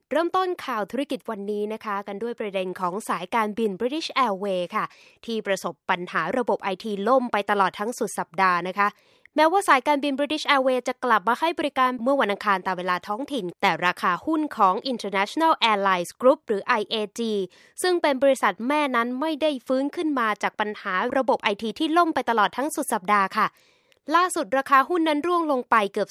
เริ่มต้นข่าวธุรกิจวันนี้นะคะกันด้วยประเด็นของสายการบิน British Airways ค่ะที่ประสบปัญหาระบบ IT ล่มไปตลอดทั้งสุดสัปดาห์นะคะแม้ว่าสายการบิน British Airways จะกลับมาให้บริการเมื่อวันอังคารตามเวลาท้องถิ่นแต่ราคาหุ้นของ International Airlines Group หรือ IAG ซึ่งเป็นบริษัทแม่นั้นไม่ได้ฟื้นขึ้นมาจากปัญหาระบบ IT ที่ล่มไปตลอดทั้งสุดสัปดาห์ค่ะล่าสุดราคาหุ้นนั้นร่วงลงไปเกือบ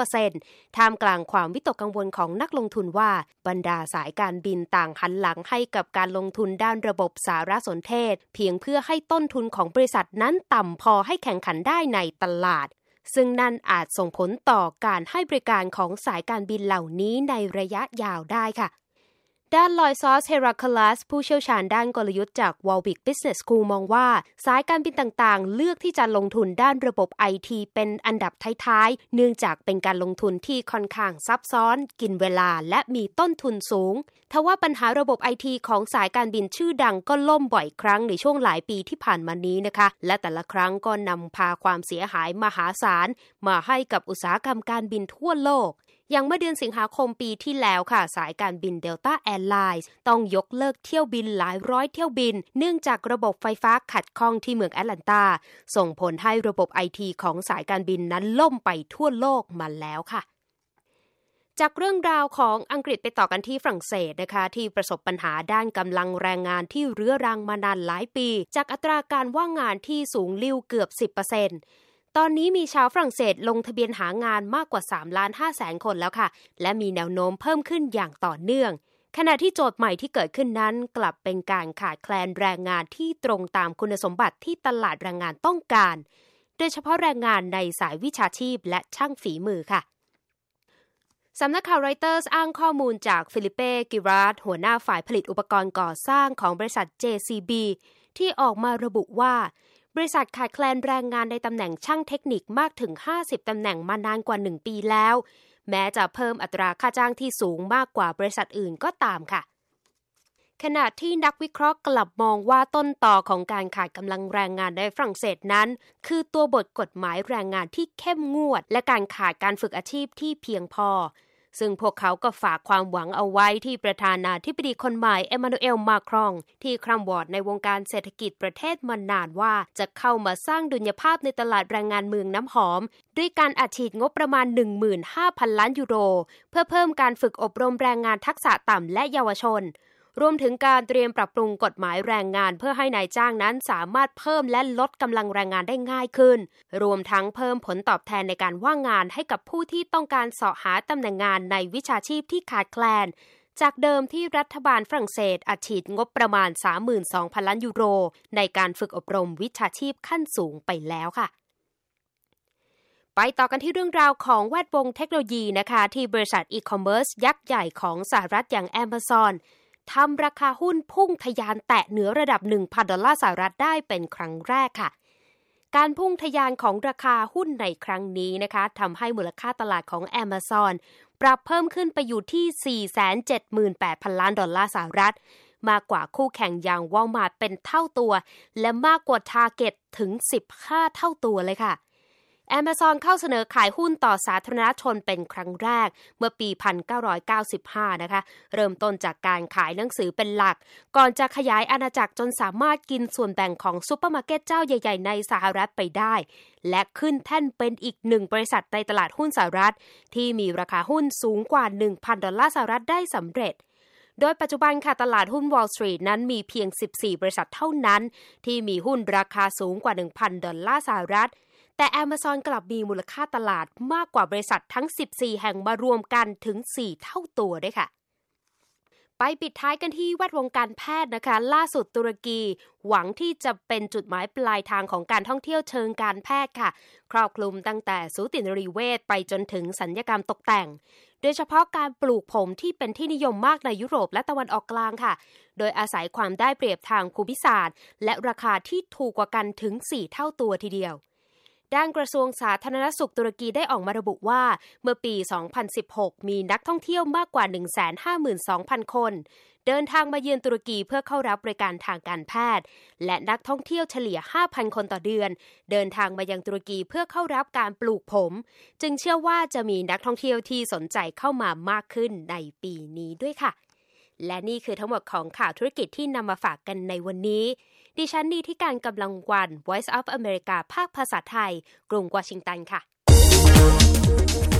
3% ท่ามกลางความวิตกกังวลของนักลงทุนว่าบรรดาสายการบินต่างหันหลังให้กับการลงทุนด้านระบบสารสนเทศเพียงเพื่อให้ต้นทุนของบริษัทนั้นต่ำพอให้แข่งขันได้ในตลาดซึ่งนั่นอาจส่งผลต่อการให้บริการของสายการบินเหล่านี้ในระยะยาวได้ค่ะด้านลอยซอสเฮราคลัสผู้เชี่ยวชาญด้านกลยุทธ์จาก Warwick Business School มองว่าสายการบินต่างๆเลือกที่จะลงทุนด้านระบบ IT เป็นอันดับท้ายๆเนื่องจากเป็นการลงทุนที่ค่อนข้างซับซ้อนกินเวลาและมีต้นทุนสูงทว่าปัญหาระบบ IT ของสายการบินชื่อดังก็ล่มบ่อยครั้งในช่วงหลายปีที่ผ่านมานี้นะคะและแต่ละครั้งก็นำพาความเสียหายมหาศาลมาให้กับอุตสาหกรรมการบินทั่วโลกอย่างเมื่อเดือนสิงหาคมปีที่แล้วค่ะสายการบิน Delta Airlines ต้องยกเลิกเที่ยวบินหลายร้อยเที่ยวบินเนื่องจากระบบไฟฟ้าขัดข้องที่เมืองแอตแลนตาส่งผลให้ระบบ IT ของสายการบินนั้นล่มไปทั่วโลกมาแล้วค่ะจากเรื่องราวของอังกฤษไปต่อกันที่ฝรั่งเศสนะคะที่ประสบปัญหาด้านกำลังแรงงานที่เรื้อรังมานานหลายปีจากอัตราการว่างงานที่สูงลิ่วเกือบ 10%ตอนนี้มีชาวฝรั่งเศสลงทะเบียนหางานมากกว่า 3,500,000 คนแล้วค่ะและมีแนวโน้มเพิ่มขึ้นอย่างต่อเนื่องขณะที่โจทย์ใหม่ที่เกิดขึ้นนั้นกลับเป็นการขาดแคลนแรงงานที่ตรงตามคุณสมบัติที่ตลาดแรงงานต้องการโดยเฉพาะแรงงานในสายวิชาชีพและช่างฝีมือค่ะสำนักข่าวรอยเตอร์สอ้างข้อมูลจากฟิลิเป้กิราดหัวหน้าฝ่ายผลิตอุปกรณ์ก่อสร้างของบริษัท JCB ที่ออกมาระบุว่าบริษัทขาดแคลนแรงงานในตำแหน่งช่างเทคนิคมากถึง50ตำแหน่งมานานกว่า1ปีแล้วแม้จะเพิ่มอัตราค่าจ้างที่สูงมากกว่าบริษัทอื่นก็ตามค่ะขณะที่นักวิเคราะห์กลับมองว่าต้นต่อของการขาดกำลังแรงงานในฝรั่งเศสนั้นคือตัวบทกฎหมายแรงงานที่เข้มงวดและการขาดการฝึกอาชีพที่เพียงพอซึ่งพวกเขาก็ฝากความหวังเอาไว้ที่ประธานาธิบดีคนใหม่เอมานูเอลมาครองที่คร่ำวอร์ดในวงการเศรษฐกิจประเทศมานานว่าจะเข้ามาสร้างดุลยภาพในตลาดแรงงานเมืองน้ำหอมด้วยการอัดฉีดงบประมาณ 15,000 ล้านยูโรเพื่อเพิ่มการฝึกอบรมแรงงานทักษะต่ำและเยาวชนรวมถึงการเตรียมปรับปรุงกฎหมายแรงงานเพื่อให้นายจ้างนั้นสามารถเพิ่มและลดกำลังแรงงานได้ง่ายขึ้นรวมทั้งเพิ่มผลตอบแทนในการว่างงานให้กับผู้ที่ต้องการเสาะหาตำแหน่งงานในวิชาชีพที่ขาดแคลนจากเดิมที่รัฐบาลฝรั่งเศสอัดฉีดงบประมาณ 32,000 ล้านยูโรในการฝึกอบรมวิชาชีพขั้นสูงไปแล้วค่ะไปต่อกันที่เรื่องราวของแวดวงเทคโนโลยีนะคะที่บริษัทอีคอมเมิร์ซยักษ์ใหญ่ของสหรัฐอย่าง Amazonทำราคาหุ้นพุ่งทะยานแตะเหนือระดับ 1,000 ดอลลาร์สหรัฐได้เป็นครั้งแรกค่ะการพุ่งทะยานของราคาหุ้นในครั้งนี้นะคะทำให้มูลค่าตลาดของ Amazon ปรับเพิ่มขึ้นไปอยู่ที่ 478,000 ล้านดอลลาร์สหรัฐมากกว่าคู่แข่งอย่าง Walmart เป็นเท่าตัวและมากกว่า Target ถึง 15 เท่าตัวเลยค่ะAmazon เข้าเสนอขายหุ้นต่อสาธารณชนเป็นครั้งแรกเมื่อปี 1995 นะคะเริ่มต้นจากการขายหนังสือเป็นหลักก่อนจะขยายอาณาจักรจนสามารถกินส่วนแบ่งของซุปเปอร์มาร์เก็ตเจ้าใหญ่ๆในสหรัฐไปได้และขึ้นแท่นเป็นอีกหนึ่งบริษัทในตลาดหุ้นสหรัฐที่มีราคาหุ้นสูงกว่า 1,000 ดอลลาร์สหรัฐได้สำเร็จโดยปัจจุบันค่ะตลาดหุ้น Wall Street นั้นมีเพียง 14 บริษัทเท่านั้นที่มีหุ้นราคาสูงกว่า 1,000 ดอลลาร์สหรัฐแต่ Amazon กลับมีมูลค่าตลาดมากกว่าบริษัททั้ง 14 แห่งมารวมกันถึง 4 เท่าตัวด้วยค่ะไปปิดท้ายกันที่แวดวงการแพทย์นะคะล่าสุดตุรกีหวังที่จะเป็นจุดหมายปลายทางของการท่องเที่ยวเชิงการแพทย์ค่ะครอบคลุมตั้งแต่สูตินรีเวชไปจนถึงศัลยกรรมตกแต่งโดยเฉพาะการปลูกผมที่เป็นที่นิยมมากในยุโรปและตะวันออกกลางค่ะโดยอาศัยความได้เปรียบทางภูมิศาสตร์และราคาที่ถูกกว่ากันถึง 4 เท่าตัวทีเดียวด้านกระทรวงสาธารณสุขตุรกีได้ออกมาระบุว่าเมื่อปี 2016 มีนักท่องเที่ยวมากกว่า 152,000 คนเดินทางมาเยือนตุรกีเพื่อเข้ารับบริการทางการแพทย์และนักท่องเที่ยวเฉลี่ย 5,000 คนต่อเดือนเดินทางมายังตุรกีเพื่อเข้ารับการปลูกผมจึงเชื่อว่าจะมีนักท่องเที่ยวที่สนใจเข้ามามากขึ้นในปีนี้ด้วยค่ะและนี่คือทั้งหมดของข่าวธุรกิจที่นำมาฝากกันในวันนี้ดิฉันนีที่การกำลังวัน Voice of America ภาคภาษาไทยกรุงวอชิงตันค่ะ